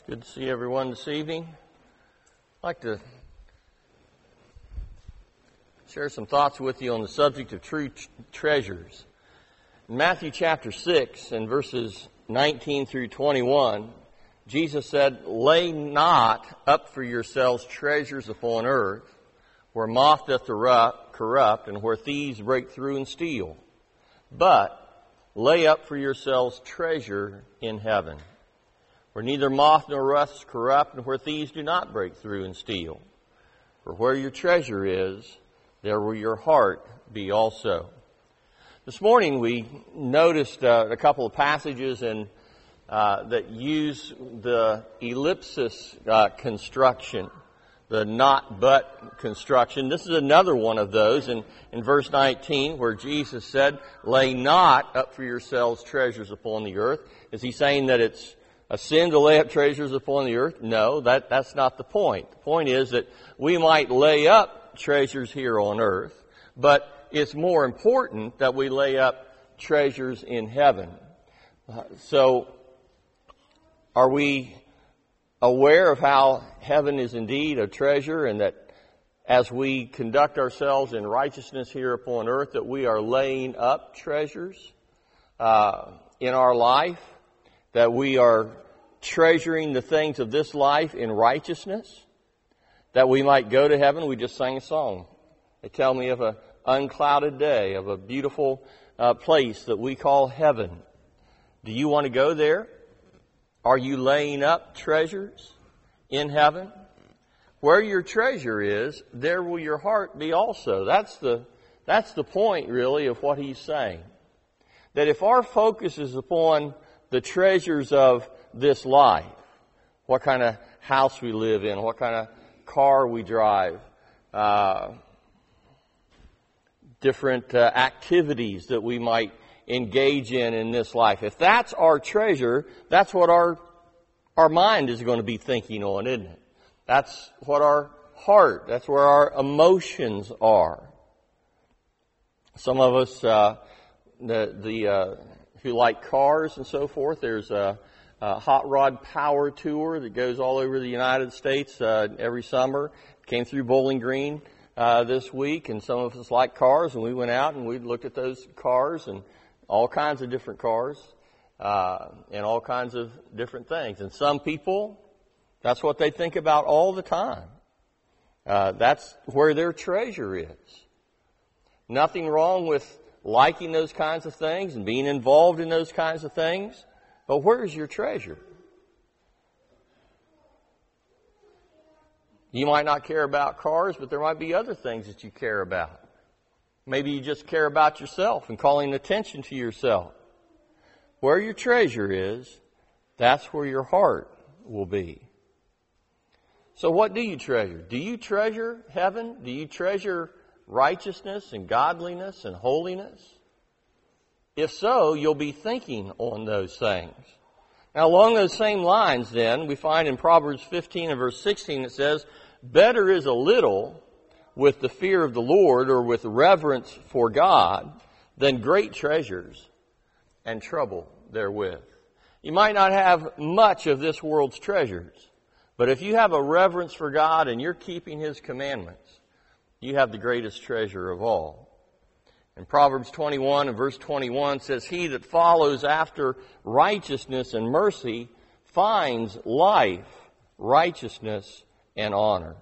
Good to see everyone this evening. I'd like to share some thoughts with you on the subject of true treasures. In Matthew chapter 6 and verses 19 through 21, Jesus said, "Lay not up for yourselves treasures upon earth, where moth doth corrupt, and where thieves break through and steal. But lay up for yourselves treasure in heaven, where neither moth nor rust corrupt, and where thieves do not break through and steal. For where your treasure is, there will your heart be also." This morning we noticed a couple of passages that use the ellipsis construction, the not but construction. This is another one of those in verse 19 where Jesus said, "Lay not up for yourselves treasures upon the earth." Is he saying that it's a sin to lay up treasures upon the earth? No, that's not the point. The point is that we might lay up treasures here on earth, but it's more important that we lay up treasures in heaven. So, are we aware of how heaven is indeed a treasure, and that as we conduct ourselves in righteousness here upon earth, that we are laying up treasures in our life, that we are treasuring the things of this life in righteousness, that we might go to heaven? We just sang a song. They tell me of an unclouded day, of a beautiful place that we call heaven. Do you want to go there? Are you laying up treasures in heaven? Where your treasure is, there will your heart be also. That's the point, really, of what he's saying. That if our focus is upon the treasures of this life, what kind of house we live in, what kind of car we drive, different activities that we might engage in this life. If that's our treasure, that's what our mind is going to be thinking on, isn't it? That's what our heart, that's where our emotions are. Some of us, who like cars and so forth, there's a hot rod power tour that goes all over the United States every summer. Came through Bowling Green this week, and some of us like cars, and we went out and we looked at those cars and all kinds of different cars and all kinds of different things. And some people, that's what they think about all the time. That's where their treasure is. Nothing wrong with liking those kinds of things and being involved in those kinds of things, but where's your treasure? You might not care about cars, but there might be other things that you care about. Maybe you just care about yourself and calling attention to yourself. Where your treasure is, that's where your heart will be. So what do you treasure? Do you treasure heaven? Do you treasure righteousness and godliness and holiness? If so, you'll be thinking on those things. Now, along those same lines, then, we find in Proverbs 15 and verse 16, it says, "Better is a little with the fear of the Lord," or with reverence for God, "than great treasures and trouble therewith." You might not have much of this world's treasures, but if you have a reverence for God and you're keeping His commandments, you have the greatest treasure of all. In Proverbs 21 and verse 21 says, "He that follows after righteousness and mercy finds life, righteousness, and honor."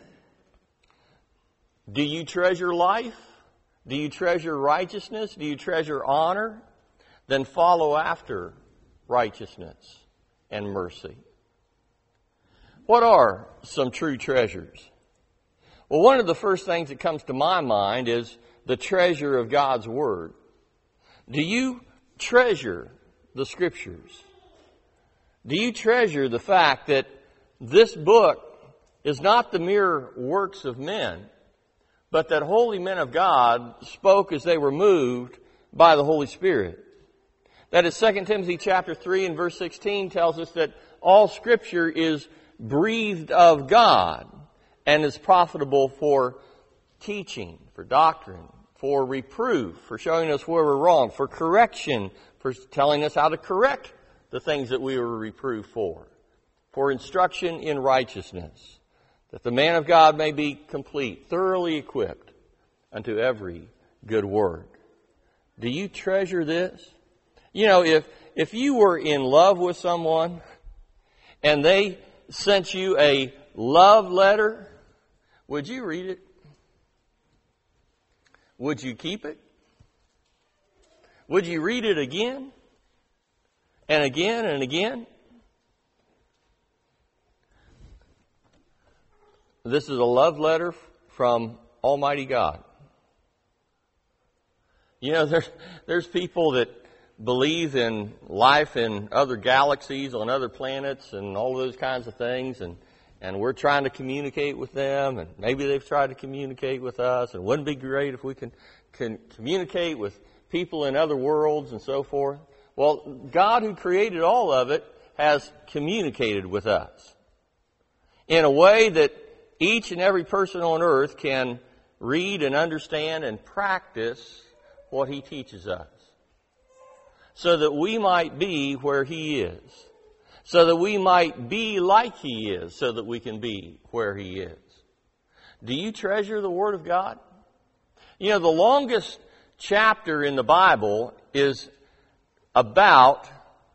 Do you treasure life? Do you treasure righteousness? Do you treasure honor? Then follow after righteousness and mercy. What are some true treasures? Well, one of the first things that comes to my mind is the treasure of God's Word. Do you treasure the Scriptures? Do you treasure the fact that this book is not the mere works of men, but that holy men of God spoke as they were moved by the Holy Spirit? That is 2 Timothy chapter 3 and verse 16 tells us that all Scripture is breathed of God and is profitable for teaching, for doctrine, for reproof, for showing us where we're wrong, for correction, for telling us how to correct the things that we were reproved for for instruction in righteousness, that the man of God may be complete, thoroughly equipped unto every good work. Do you treasure this? You know, if you were in love with someone and they sent you a love letter, would you read it? Would you keep it? Would you read it again and again and again? This is a love letter from Almighty God. You know, there's people that believe in life in other galaxies, on other planets, and all those kinds of things, and we're trying to communicate with them, and maybe they've tried to communicate with us, and wouldn't it be great if we can communicate with people in other worlds and so forth? Well, God, who created all of it, has communicated with us in a way that each and every person on earth can read and understand and practice what He teaches us, so that we might be where He is, so that we might be like He is, so that we can be where He is. Do you treasure the Word of God? You know, the longest chapter in the Bible is about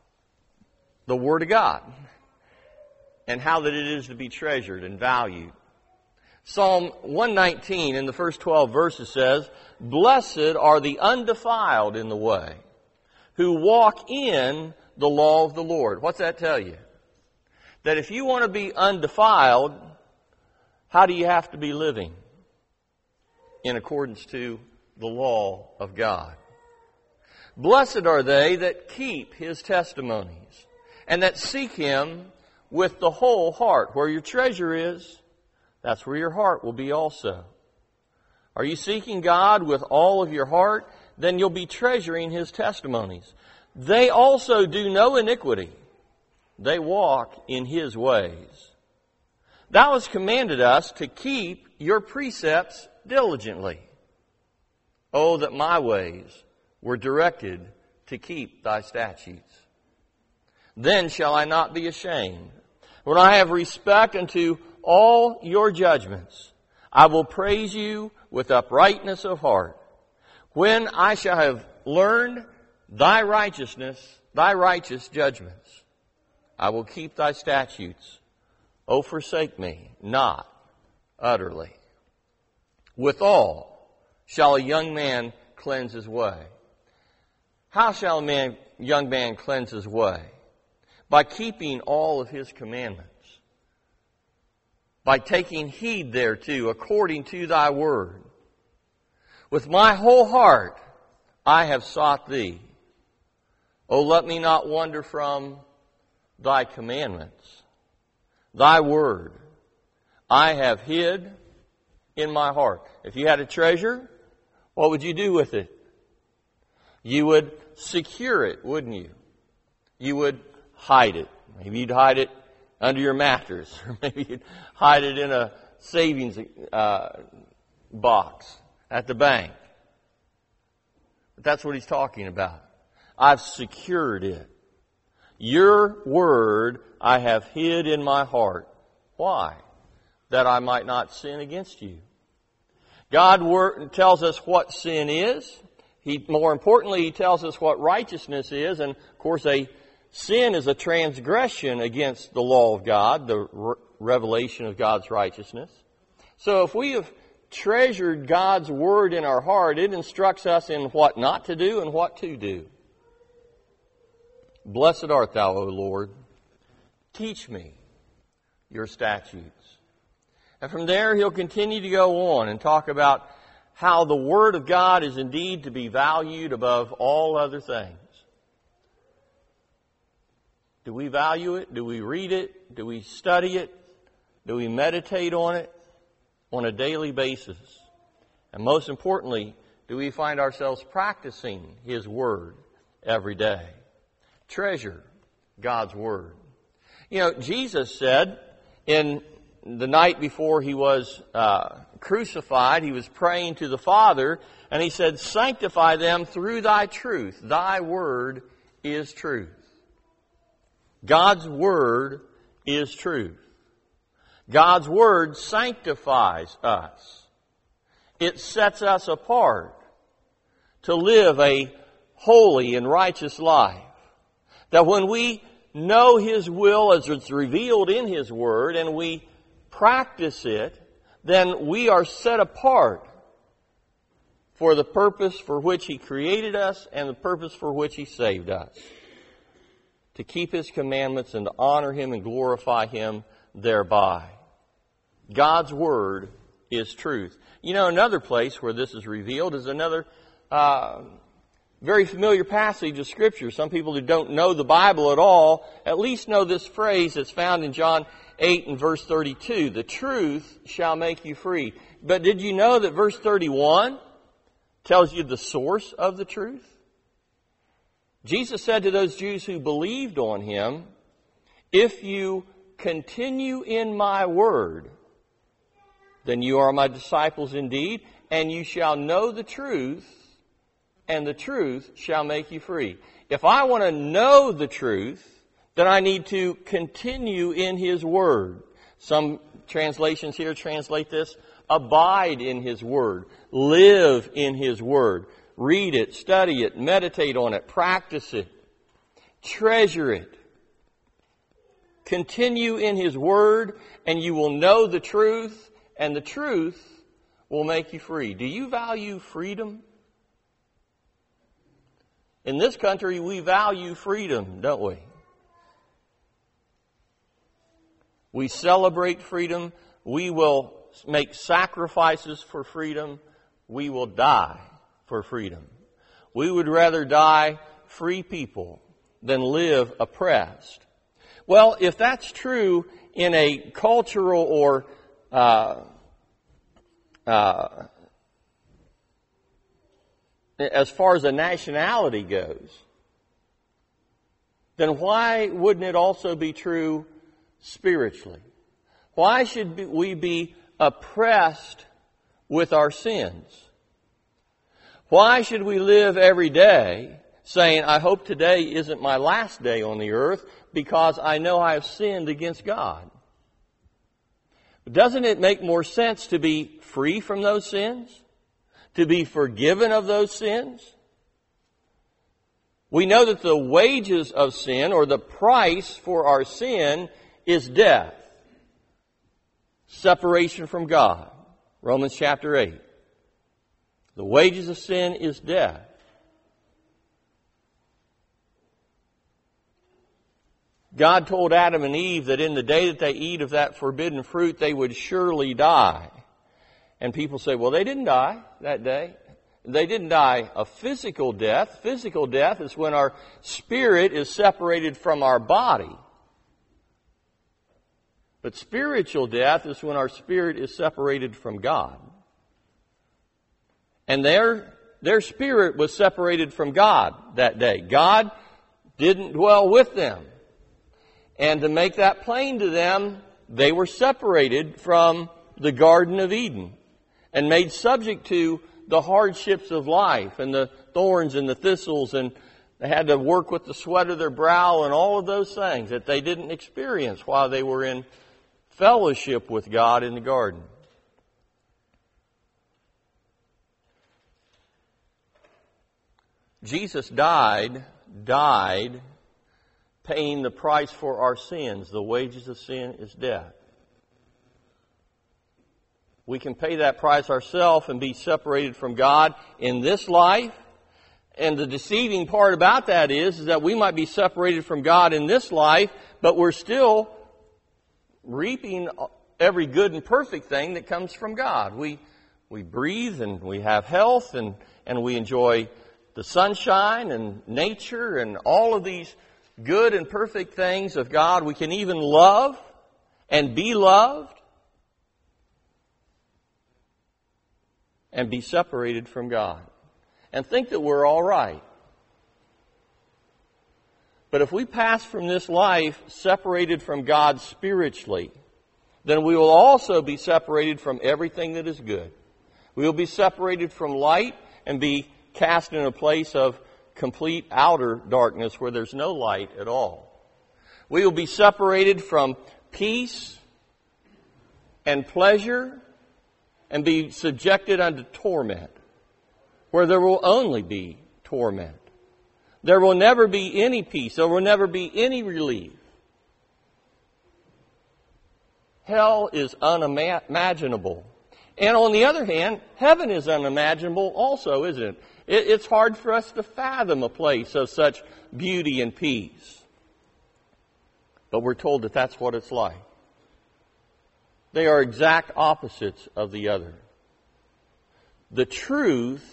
the Word of God and how that it is to be treasured and valued. Psalm 119 in the first 12 verses says, "Blessed are the undefiled in the way, who walk in the law of the Lord." What's that tell you? That if you want to be undefiled, how do you have to be living? In accordance to the law of God. Blessed are they that keep His testimonies, and that seek Him with the whole heart. Where your treasure is, that's where your heart will be also. Are you seeking God with all of your heart? Then you'll be treasuring His testimonies. They also do no iniquity. They walk in His ways. Thou hast commanded us to keep your precepts diligently. Oh, that my ways were directed to keep thy statutes. Then shall I not be ashamed. When I have respect unto all your judgments, I will praise you with uprightness of heart. When I shall have learned thy righteousness, thy righteous judgments, I will keep thy statutes. O forsake me not utterly. Withal shall a young man cleanse his way. How shall a young man cleanse his way? By keeping all of His commandments, by taking heed thereto according to thy word. With my whole heart I have sought thee. O let me not wander from thy commandments. Thy word I have hid in my heart. If you had a treasure, what would you do with it? You would secure it, wouldn't you? You would hide it. Maybe you'd hide it under your mattress, or maybe you'd hide it in a savings box at the bank. But that's what he's talking about. I've secured it. Your word I have hid in my heart. Why? That I might not sin against you. God tells us what sin is. More importantly, He tells us what righteousness is. And, of course, sin is a transgression against the law of God, the revelation of God's righteousness. So if we have treasured God's Word in our heart, it instructs us in what not to do and what to do. Blessed art thou, O Lord. Teach me your statutes. And from there, he'll continue to go on and talk about how the Word of God is indeed to be valued above all other things. Do we value it? Do we read it? Do we study it? Do we meditate on it on a daily basis? And most importantly, do we find ourselves practicing His Word every day? Treasure God's Word. You know, Jesus said in the night before He was crucified, He was praying to the Father, and He said, "Sanctify them through thy truth. Thy Word is truth." God's Word is truth. God's Word sanctifies us. It sets us apart to live a holy and righteous life. That when we know His will as it's revealed in His Word and we practice it, then we are set apart for the purpose for which He created us and the purpose for which He saved us. To keep His commandments and to honor Him and glorify Him thereby. God's Word is truth. You know, another place where this is revealed is another very familiar passage of Scripture. Some people who don't know the Bible at all at least know this phrase that's found in John 8 and verse 32. The truth shall make you free. But did you know that verse 31 tells you the source of the truth? Jesus said to those Jews who believed on Him, if you continue in my word, then you are my disciples indeed, and you shall know the truth, and the truth shall make you free. If I want to know the truth, then I need to continue in His Word. Some translations here translate this, abide in His Word, live in His Word, read it, study it, meditate on it, practice it, treasure it. Continue in His Word, and you will know the truth, and the truth will make you free. Do you value freedom? In this country, we value freedom, don't we? We celebrate freedom. We will make sacrifices for freedom. We will die for freedom. We would rather die free people than live oppressed. Well, if that's true in a cultural or as far as a nationality goes, then why wouldn't it also be true spiritually? Why should we be oppressed with our sins? Why should we live every day saying, I hope today isn't my last day on the earth because I know I have sinned against God? Doesn't it make more sense to be free from those sins? To be forgiven of those sins? We know that the wages of sin, or the price for our sin, is death. Separation from God. Romans chapter 8. The wages of sin is death. God told Adam and Eve that in the day that they eat of that forbidden fruit, they would surely die. And people say, well, they didn't die that day. They didn't die a physical death. Physical death is when our spirit is separated from our body. But spiritual death is when our spirit is separated from God. And their spirit was separated from God that day. God didn't dwell with them. And to make that plain to them, they were separated from the Garden of Eden and made subject to the hardships of life and the thorns and the thistles, and they had to work with the sweat of their brow and all of those things that they didn't experience while they were in fellowship with God in the garden. Jesus died paying the price for our sins. The wages of sin is death. We can pay that price ourselves and be separated from God in this life. And the deceiving part about that is that we might be separated from God in this life, but we're still reaping every good and perfect thing that comes from God. We breathe and we have health and we enjoy the sunshine and nature and all of these good and perfect things of God. We can even love and be loved and be separated from God and think that we're all right. But if we pass from this life separated from God spiritually, then we will also be separated from everything that is good. We will be separated from light and be cast in a place of complete outer darkness where there's no light at all. We will be separated from peace and pleasure and be subjected unto torment, where there will only be torment. There will never be any peace. There will never be any relief. Hell is unimaginable. And on the other hand, heaven is unimaginable also, isn't it? It's hard for us to fathom a place of such beauty and peace. But we're told that that's what it's like. They are exact opposites of the other. The truth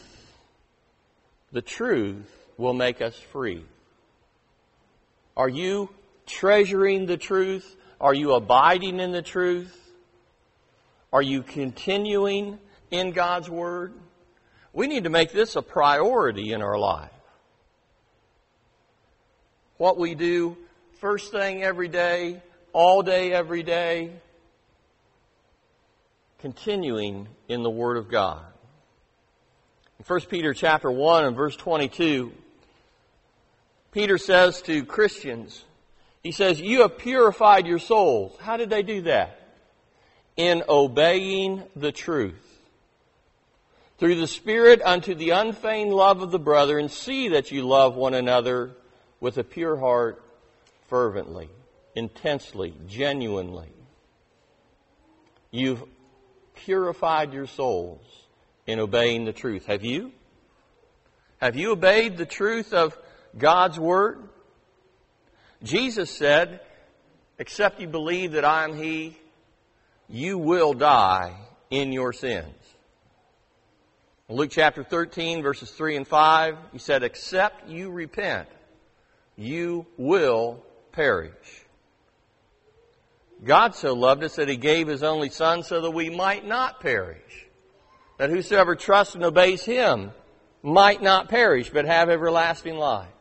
will make us free. Are you treasuring the truth? Are you abiding in the truth? Are you continuing in God's Word? We need to make this a priority in our life. What we do first thing every day, all day every day, continuing in the Word of God. In 1 Peter chapter 1 and verse 22, Peter says to Christians, he says, you have purified your souls. How did they do that? In obeying the truth. Through the Spirit unto the unfeigned love of the brother, and see that you love one another with a pure heart, fervently, intensely, genuinely. You've purified your souls in obeying the truth. Have you? Have you obeyed the truth of God's Word? Jesus said, except you believe that I am He, you will die in your sins. In Luke chapter 13, verses 3 and 5, He said, except you repent, you will perish. God so loved us that He gave His only Son so that we might not perish. That whosoever trusts and obeys Him might not perish, but have everlasting life.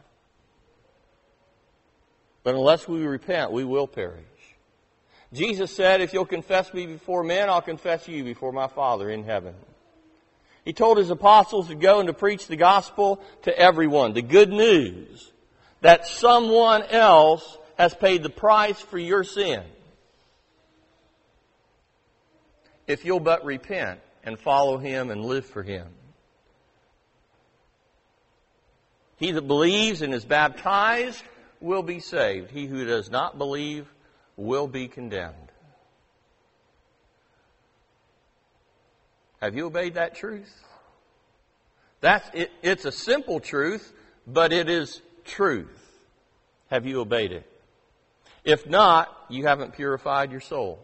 But unless we repent, we will perish. Jesus said, if you'll confess me before men, I'll confess you before my Father in heaven. He told His apostles to go and to preach the gospel to everyone, the good news that someone else has paid the price for your sin. If you'll but repent and follow Him and live for Him. He that believes and is baptized will be saved. He who does not believe will be condemned. Have you obeyed that truth? It's a simple truth, but it is truth. Have you obeyed it? If not, you haven't purified your soul.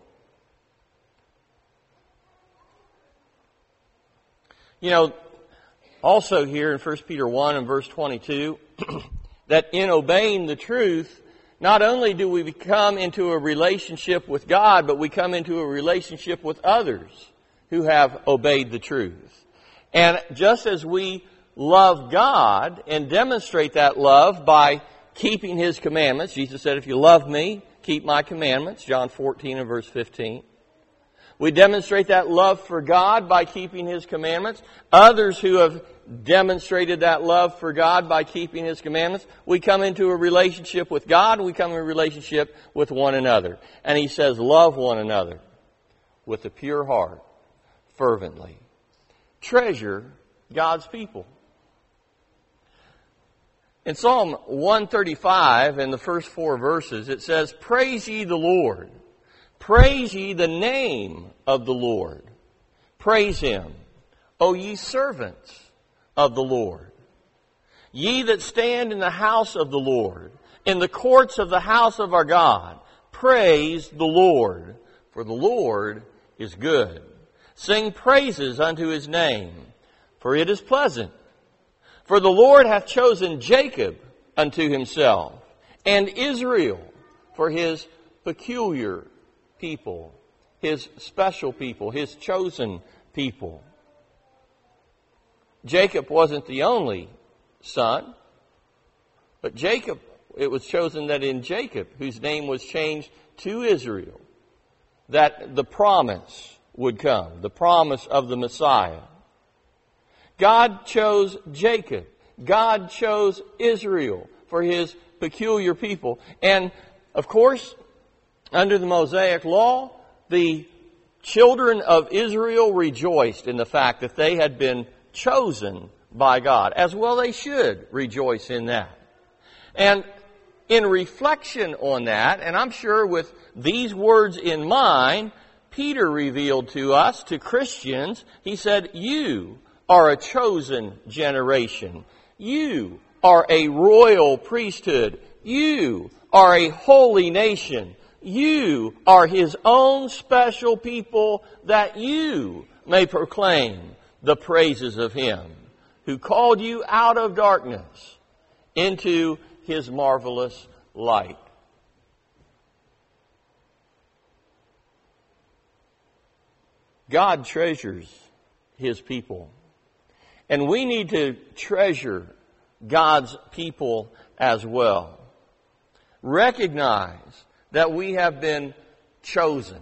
You know, also here in 1 Peter 1 and verse 22, that in obeying the truth, not only do we come into a relationship with God, but we come into a relationship with others who have obeyed the truth. And just as we love God and demonstrate that love by keeping His commandments, Jesus said, if you love me, keep my commandments, John 14 and verse 15. We demonstrate that love for God by keeping His commandments. Others who have demonstrated that love for God by keeping His commandments, we come into a relationship with God, we come into a relationship with one another. And He says, love one another with a pure heart, fervently. Treasure God's people. In Psalm 135, in the first 4 verses, it says, praise ye the Lord. Praise ye the name of the Lord. Praise Him, O ye servants of the Lord. Ye that stand in the house of the Lord, in the courts of the house of our God, praise the Lord, for the Lord is good. Sing praises unto His name, for it is pleasant. For the Lord hath chosen Jacob unto Himself, and Israel for His peculiar people, His special people, His chosen people. Jacob wasn't the only son, but Jacob, it was chosen that in Jacob, whose name was changed to Israel, that the promise would come, the promise of the Messiah. God chose Jacob. God chose Israel for His peculiar people. And Of course, under the Mosaic Law, the children of Israel rejoiced in the fact that they had been chosen by God. As well they should rejoice in that. And in reflection on that, and I'm sure with these words in mind, Peter revealed to us, to Christians, he said, you are a chosen generation. You are a royal priesthood. You are a holy nation. You are His own special people, that you may proclaim the praises of Him who called you out of darkness into His marvelous light. God treasures His people. And we need to treasure God's people as well. Recognize that we have been chosen.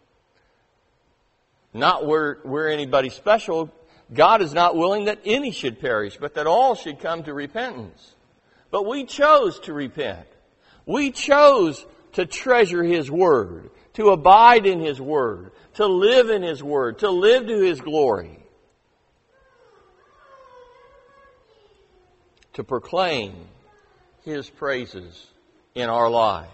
Not we're anybody special. God is not willing that any should perish, but that all should come to repentance. But we chose to repent. We chose to treasure His Word, to abide in His Word, to live in His Word, to live to His glory, to proclaim His praises in our life.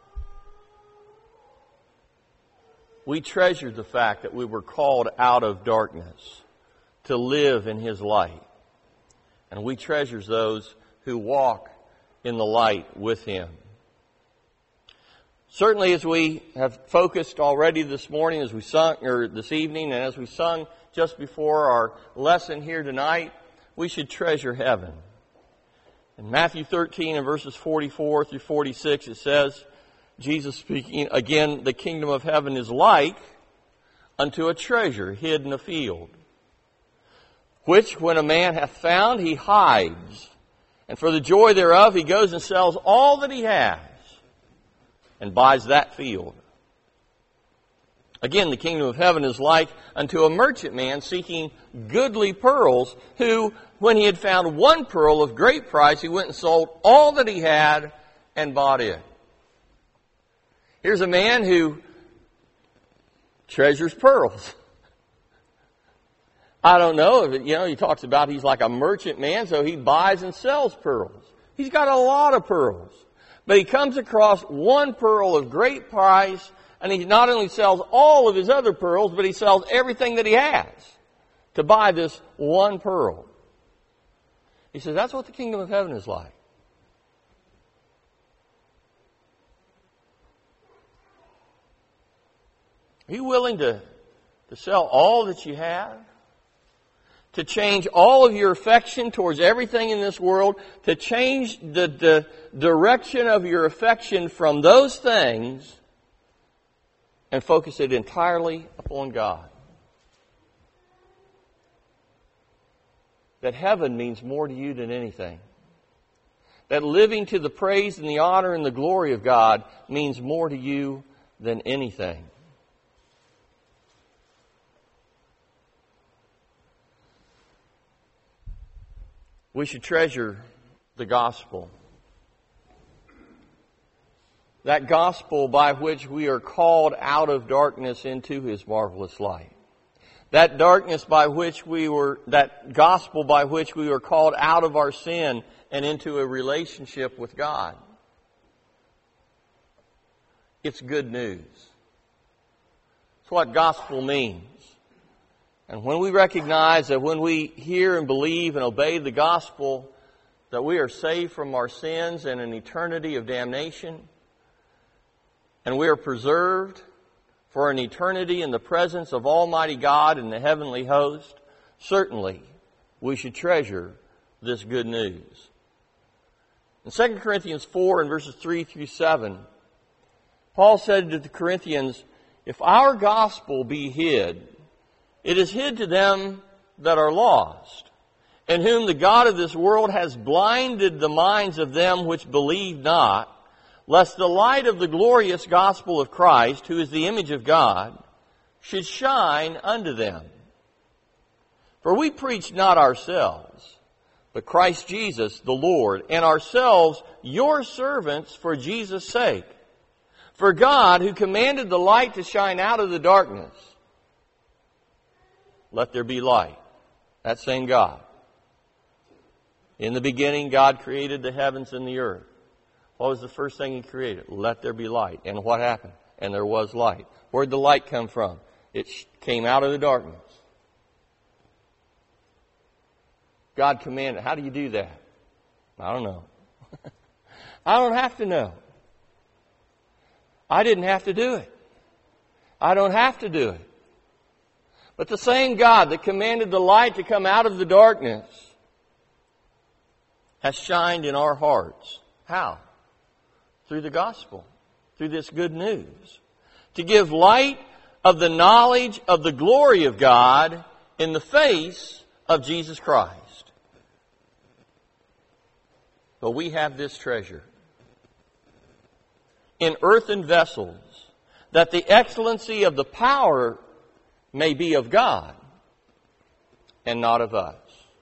We treasure the fact that we were called out of darkness to live in His light. And we treasure those who walk in the light with Him. Certainly, as we have focused already this morning, as we sung, or this evening, and as we sung just before our lesson here tonight, we should treasure heaven. In Matthew 13 and verses 44 through 46, it says, Jesus speaking, again, the kingdom of heaven is like unto a treasure hid in a field, which when a man hath found, he hides. And for the joy thereof, he goes and sells all that he has and buys that field. Again, the kingdom of heaven is like unto a merchant man seeking goodly pearls, who, when he had found one pearl of great price, he went and sold all that he had and bought it. Here's a man who treasures pearls. I don't know if he talks about he's like a merchant man, so he buys and sells pearls. He's got a lot of pearls. But he comes across one pearl of great price, and he not only sells all of his other pearls, but he sells everything that he has to buy this one pearl. He says, that's what the kingdom of heaven is like. Are you willing to sell all that you have? To change all of your affection towards everything in this world? To change the direction of your affection from those things and focus it entirely upon God? That heaven means more to you than anything. That living to the praise and the honor and the glory of God means more to you than anything. We should treasure the gospel. That gospel by which we are called out of darkness into His marvelous light. That gospel by which we were called out of our sin and into a relationship with God. It's good news. It's what gospel means. And when we recognize that when we hear and believe and obey the gospel, that we are saved from our sins and an eternity of damnation, and we are preserved for an eternity in the presence of Almighty God in the heavenly host, certainly we should treasure this good news. In 2 Corinthians 4 and verses 3 through 7, Paul said to the Corinthians, if our gospel be hid, it is hid to them that are lost, in whom the God of this world has blinded the minds of them which believe not, lest the light of the glorious gospel of Christ, who is the image of God, should shine unto them. For we preach not ourselves, but Christ Jesus the Lord, and ourselves your servants for Jesus' sake. For God, who commanded the light to shine out of the darkness, let there be light. That same God. In the beginning, God created the heavens and the earth. What was the first thing He created? Let there be light. And what happened? And there was light. Where'd the light come from? It came out of the darkness. God commanded. How do you do that? I don't know. I don't have to know. I didn't have to do it. I don't have to do it. But the same God that commanded the light to come out of the darkness has shined in our hearts. How? Through the gospel. Through this good news. To give light of the knowledge of the glory of God in the face of Jesus Christ. But we have this treasure in earthen vessels, that the excellency of the power may be of God and not of us.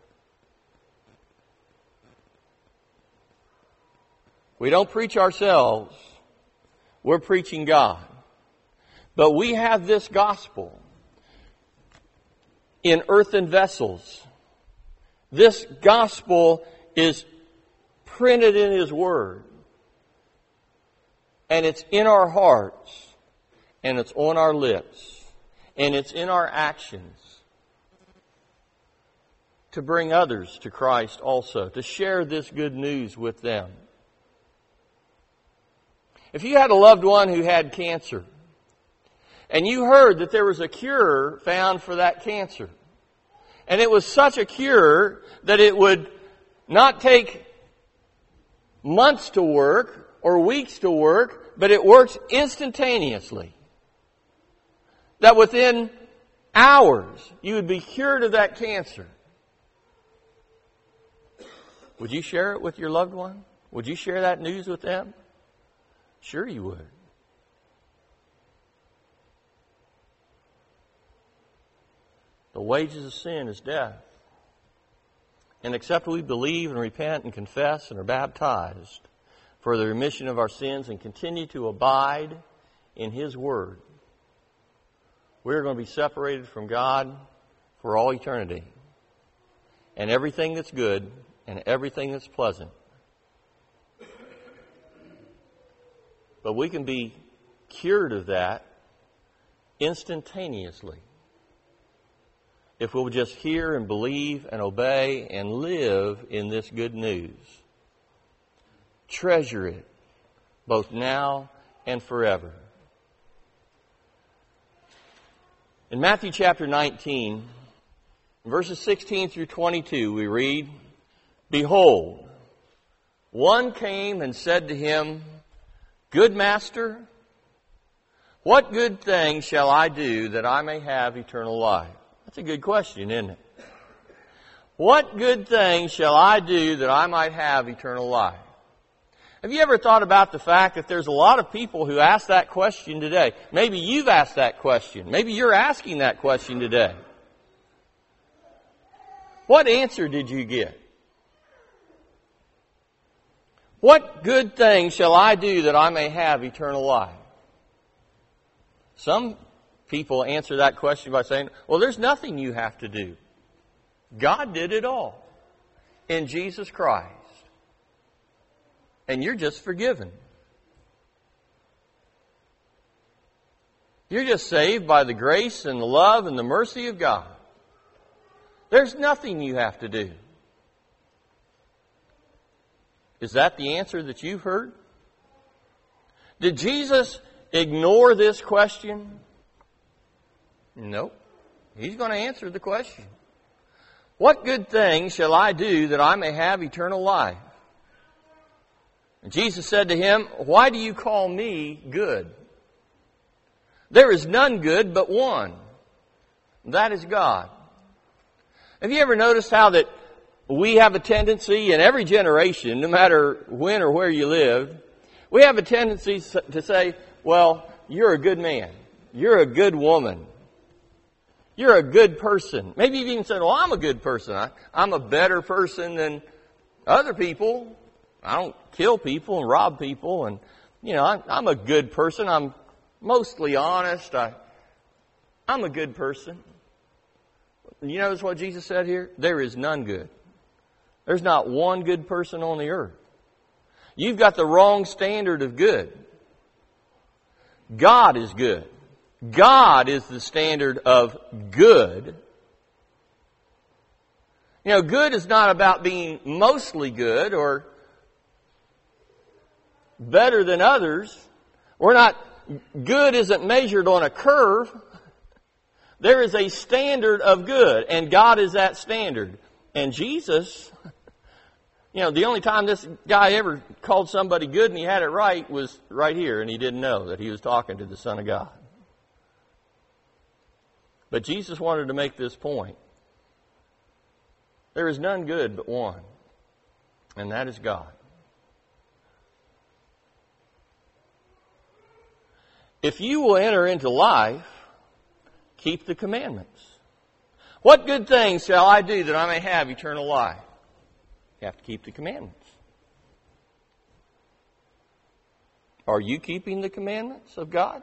We don't preach ourselves, we're preaching God. But we have this gospel in earthen vessels. This gospel is printed in His Word. And it's in our hearts. And it's on our lips. And it's in our actions. To bring others to Christ also. To share this good news with them. If you had a loved one who had cancer, and you heard that there was a cure found for that cancer, and it was such a cure that it would not take months to work or weeks to work, but it works instantaneously, that within hours you would be cured of that cancer, would you share it with your loved one? Would you share that news with them? Sure you would. The wages of sin is death. And except we believe and repent and confess and are baptized for the remission of our sins and continue to abide in His Word, we're going to be separated from God for all eternity. And everything that's good and everything that's pleasant. But we can be cured of that instantaneously if we'll just hear and believe and obey and live in this good news. Treasure it, both now and forever. In Matthew chapter 19, verses 16 through 22, we read, Behold, one came and said to Him, Good Master, what good thing shall I do that I may have eternal life? That's a good question, isn't it? What good thing shall I do that I might have eternal life? Have you ever thought about the fact that there's a lot of people who ask that question today? Maybe you've asked that question. Maybe you're asking that question today. What answer did you get? What good thing shall I do that I may have eternal life? Some people answer that question by saying, well, there's nothing you have to do. God did it all in Jesus Christ. And you're just forgiven. You're just saved by the grace and the love and the mercy of God. There's nothing you have to do. Is that the answer that you've heard? Did Jesus ignore this question? No. He's going to answer the question. What good thing shall I do that I may have eternal life? And Jesus said to him, Why do you call me good? There is none good but one. That is God. Have you ever noticed how that we have a tendency in every generation, no matter when or where you live, we have a tendency to say, well, you're a good man. You're a good woman. You're a good person. Maybe you've even said, well, I'm a good person. I'm a better person than other people. I don't kill people and rob people. I'm a good person. I'm mostly honest. I'm a good person. You notice what Jesus said here? There is none good. There's not one good person on the earth. You've got the wrong standard of good. God is good. God is the standard of good. Good is not about being mostly good or better than others. Good isn't measured on a curve. There is a standard of good, and God is that standard. And Jesus, the only time this guy ever called somebody good and he had it right was right here, and he didn't know that he was talking to the Son of God. But Jesus wanted to make this point. There is none good but one, and that is God. If you will enter into life, keep the commandments. What good things shall I do that I may have eternal life? You have to keep the commandments. Are you keeping the commandments of God?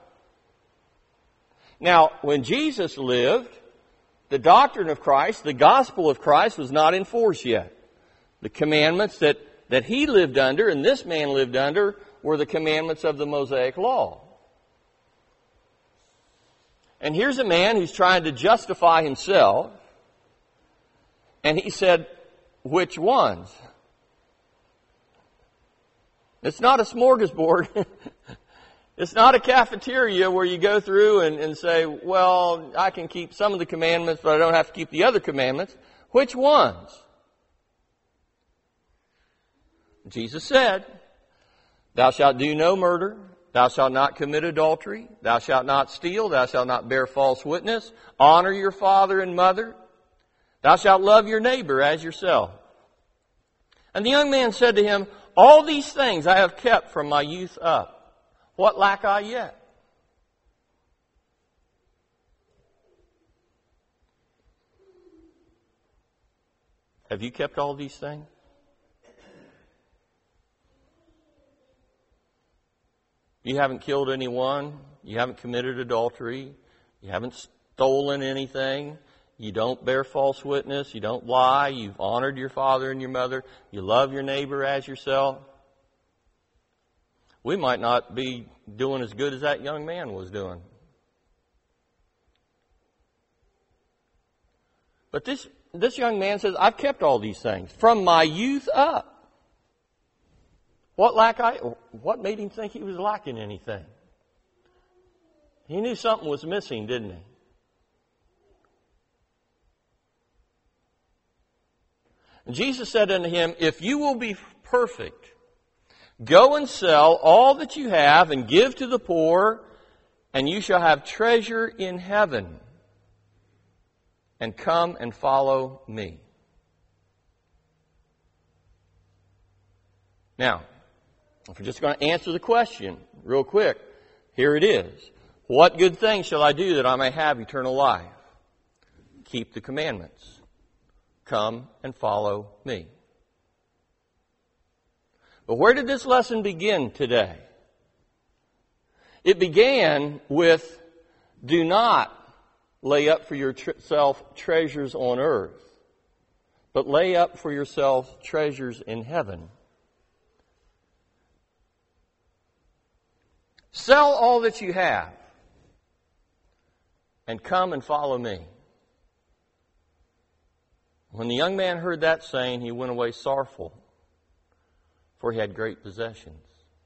Now, when Jesus lived, the doctrine of Christ, the gospel of Christ was not in force yet. The commandments that he lived under and this man lived under were the commandments of the Mosaic Law. And here's a man who's trying to justify himself. And he said, which ones? It's not a smorgasbord. It's not a cafeteria where you go through and say, well, I can keep some of the commandments, but I don't have to keep the other commandments. Which ones? Jesus said, thou shalt do no murder. Thou shalt not commit adultery. Thou shalt not steal. Thou shalt not bear false witness. Honor your father and mother. Thou shalt love your neighbor as yourself. And the young man said to him, all these things I have kept from my youth up. What lack I yet? Have you kept all these things? You haven't killed anyone. You haven't committed adultery. You haven't stolen anything. You don't bear false witness. You don't lie. You've honored your father and your mother. You love your neighbor as yourself. We might not be doing as good as that young man was doing. But this young man says, I've kept all these things from my youth up. What made him think he was lacking anything? He knew something was missing, didn't he? And Jesus said unto him, if you will be perfect, go and sell all that you have and give to the poor, and you shall have treasure in heaven. And come and follow me. Now, if we're just going to answer the question real quick, here it is. What good thing shall I do that I may have eternal life? Keep the commandments. Come and follow me. But where did this lesson begin today? It began with, do not lay up for yourself treasures on earth, but lay up for yourself treasures in heaven. Sell all that you have and come and follow me. When the young man heard that saying, he went away sorrowful, for he had great possessions.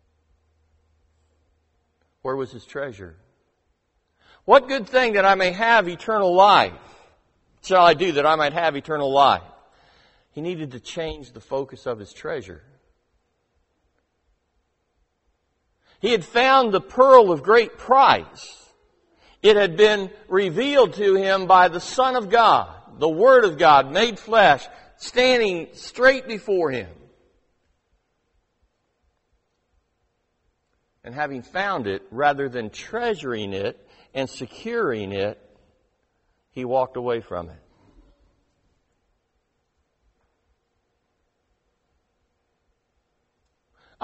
Where was his treasure? What good thing that I may have eternal life shall I do that I might have eternal life? He needed to change the focus of his treasure. He had found the pearl of great price. It had been revealed to him by the Son of God, the Word of God made flesh, standing straight before him. And having found it, rather than treasuring it and securing it, he walked away from it.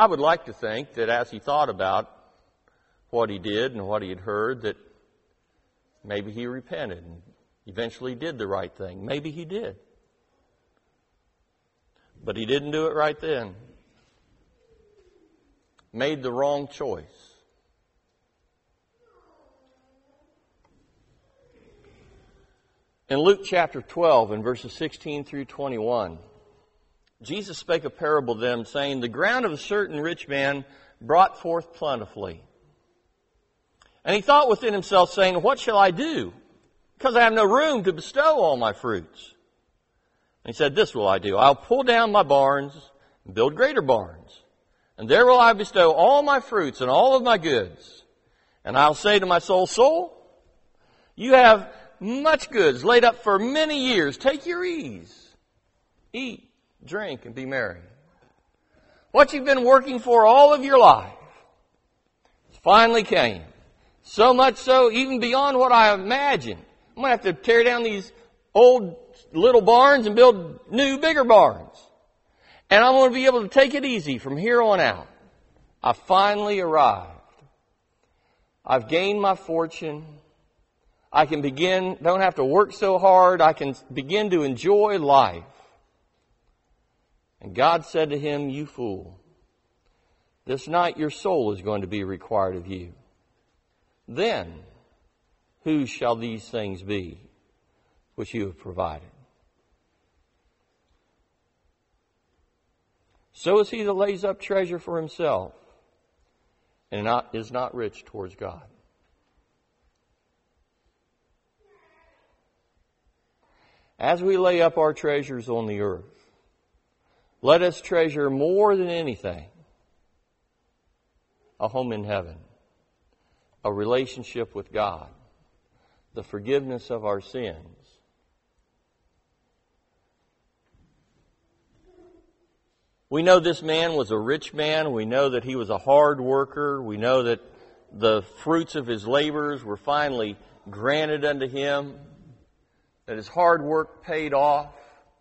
I would like to think that as he thought about what he did and what he had heard, that maybe he repented and eventually did the right thing. Maybe he did. But he didn't do it right then. Made the wrong choice. In Luke chapter 12, in verses 16 through 21, Jesus spake a parable to them, saying, the ground of a certain rich man brought forth plentifully. And he thought within himself, saying, what shall I do? Because I have no room to bestow all my fruits. And he said, this will I do. I'll pull down my barns and build greater barns. And there will I bestow all my fruits and all of my goods. And I'll say to my soul, soul, you have much goods laid up for many years. Take your ease. Eat, drink, and be merry. What you've been working for all of your life finally came. So much so, even beyond what I imagined. I'm going to have to tear down these old little barns and build new, bigger barns. And I'm going to be able to take it easy from here on out. I finally arrived. I've gained my fortune. I can don't have to work so hard. I can begin to enjoy life. And God said to him, you fool, this night your soul is going to be required of you. Then, whose shall these things be which you have provided? So is he that lays up treasure for himself and is not rich towards God. As we lay up our treasures on the earth, let us treasure more than anything a home in heaven, a relationship with God, the forgiveness of our sins. We know this man was a rich man. We know that he was a hard worker. We know that the fruits of his labors were finally granted unto him, that his hard work paid off.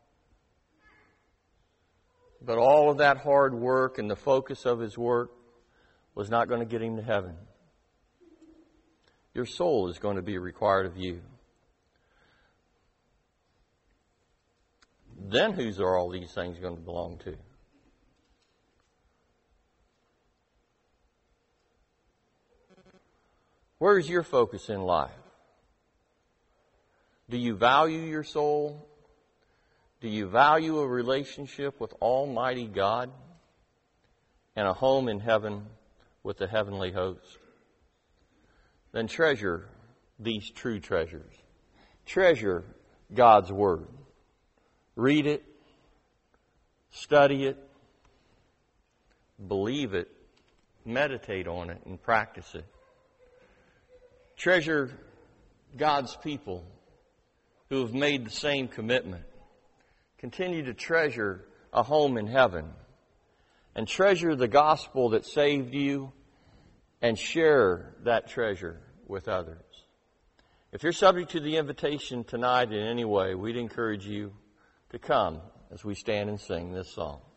But all of that hard work and the focus of his work was not going to get him to heaven. Your soul is going to be required of you. Then whose are all these things going to belong to? Where is your focus in life? Do you value your soul? Do you value a relationship with Almighty God and a home in heaven with the heavenly host? Then treasure these true treasures. Treasure God's Word. Read it, study it, believe it, meditate on it, and practice it. Treasure God's people who have made the same commitment. Continue to treasure a home in heaven. And treasure the gospel that saved you, and share that treasure with others. If you're subject to the invitation tonight in any way, we'd encourage you to come as we stand and sing this song.